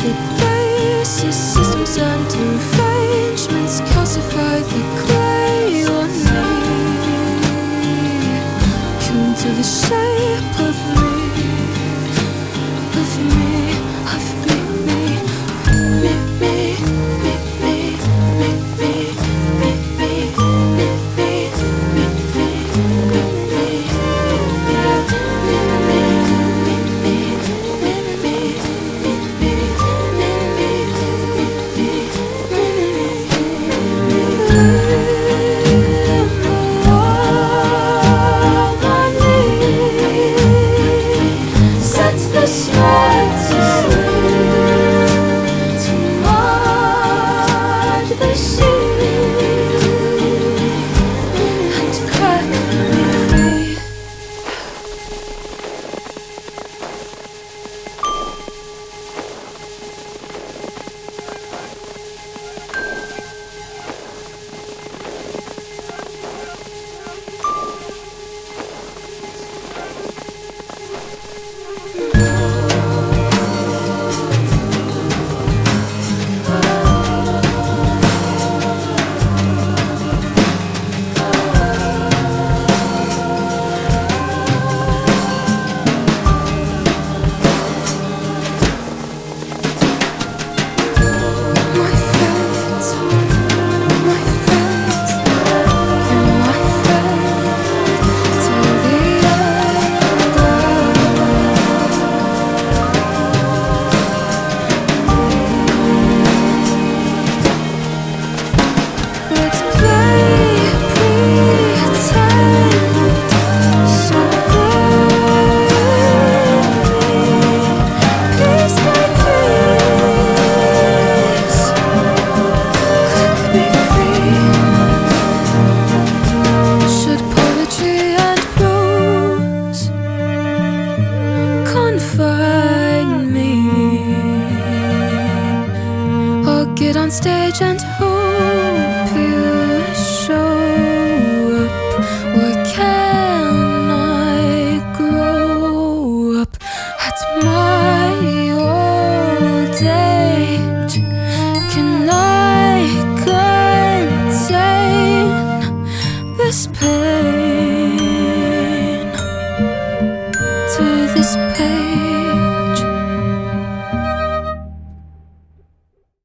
the basis, systems and arrangements calcify the clay on me, come to the shape of me, of me, of me, me, me, me, me, me, me, me, me, me, me, me, me, me, sets the smart to sleep, to march the sheep.